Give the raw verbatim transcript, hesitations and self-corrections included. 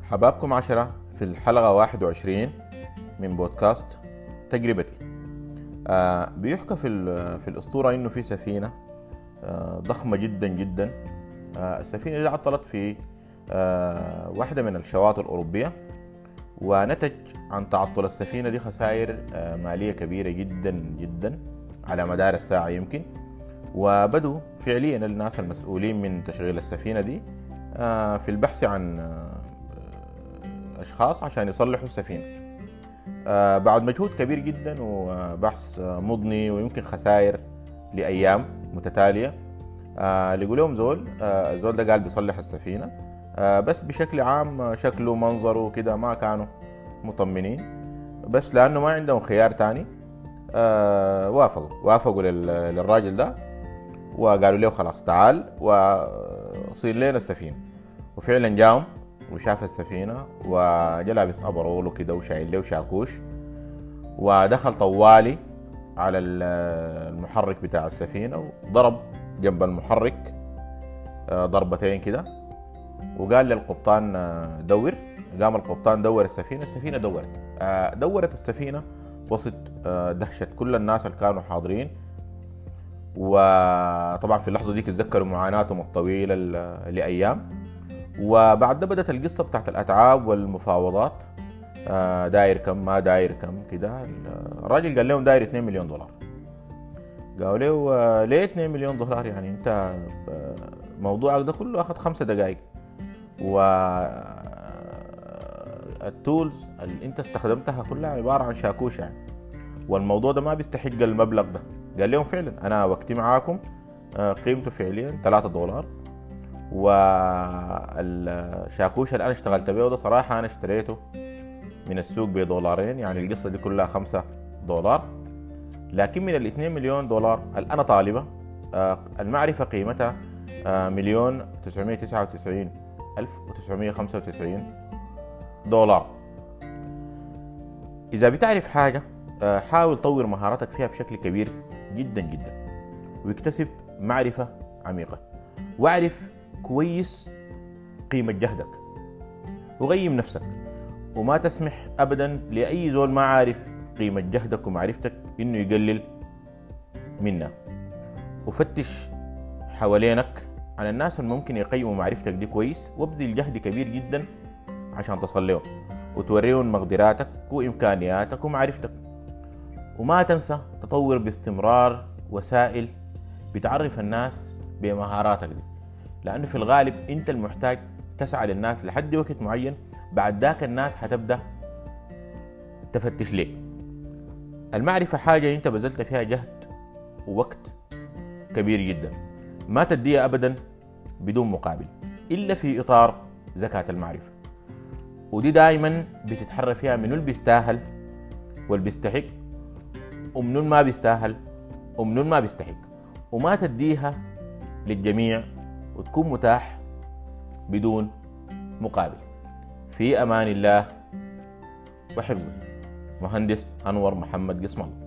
حبابكم عشرة في الحلقة واحد وعشرين من بودكاست تجربتي. آه بيحكى في, في الأسطورة إنه في سفينة آه ضخمة جدا جدا. آه السفينة دي عطلت في آه واحدة من الشواطئ الأوروبية، ونتج عن تعطل السفينة دي خسائر آه مالية كبيرة جدا جدا على مدار الساعة يمكن. وبدوا فعليا الناس المسؤولين من تشغيل السفينة دي آه في البحث عن آه أشخاص عشان يصلحوا السفينة. آه بعد مجهود كبير جدا وبحث آه مضني ويمكن خسائر لأيام متتالية، آه لقوا لهم زول آه الزول ده قال بيصلح السفينة، آه بس بشكل عام آه شكله منظره كده ما كانوا مطمنين، بس لأنه ما عندهم خيار تاني آه وافقوا وافقوا للراجل ده وقالوا له خلاص تعال وصير لنا السفينة. وفعلا جاهم وشاف السفينة وجا لابس أبرول وكده وشايل له شاكوش، ودخل طوالي على المحرك بتاع السفينة وضرب جنب المحرك ضربتين كده، وقال للقبطان دور. قام القبطان دور السفينة، السفينة دورت دورت السفينة وسط دهشة كل الناس اللي كانوا حاضرين. وطبعا في اللحظة دي تذكروا معاناتهم الطويلة لأيام. وبعد ده بدأت القصة بتاعت الأتعاب والمفاوضات، داير كم ما داير كم كده. الراجل قال لهم داير اثنين مليون دولار. قالوا له ليه اثنين مليون دولار؟ يعني انت موضوعك ده كله أخذ خمسة دقائق، والتولز اللي انت استخدمتها كلها عبارة عن شاكوش يعني، والموضوع ده ما بيستحق المبلغ ده. قال لهم فعلا أنا وقتي معاكم قيمته فعليا ثلاثة دولار، والشاكوش اللي انا اشتغلت بيه ده صراحة انا اشتريته من السوق بدولارين، يعني القصة دي كلها خمسة دولار. لكن من الاثنين مليون دولار اللي انا طالبة المعرفة قيمتها مليون تسعمية تسعة وتسعين الف وتسعمية خمسة وتسعين دولار. اذا بتعرف حاجة حاول طور مهاراتك فيها بشكل كبير جدا جدا، ويكتسب معرفة عميقة، واعرف كويس قيمة جهدك، وقيم نفسك، وما تسمح أبدا لأي زول ما عارف قيمة جهدك ومعرفتك إنه يقلل منها. وفتش حوالينك عن الناس اللي ممكن يقيموا معرفتك دي كويس، وابذل جهد كبير جدا عشان تصل لهم وتوريهم مقدراتك وإمكانياتك ومعرفتك. وما تنسى تطور باستمرار وسائل بتعرف الناس بمهاراتك دي، لأنه في الغالب أنت المحتاج تسعى للناس لحد وقت معين، بعد ذاك الناس هتبدأ تفتش ليك. المعرفة حاجة أنت بذلت فيها جهد ووقت كبير جدا، ما تديها أبدا بدون مقابل إلا في إطار زكاة المعرفة، ودي دائما بتتحرى فيها منو اللي بيستاهل واللي بيستحق، ومنو ما بيستاهل ومنو ما بيستحق، وما تديها للجميع وتكون متاح بدون مقابل. في أمان الله وحفظه. مهندس أنور محمد قسم الله.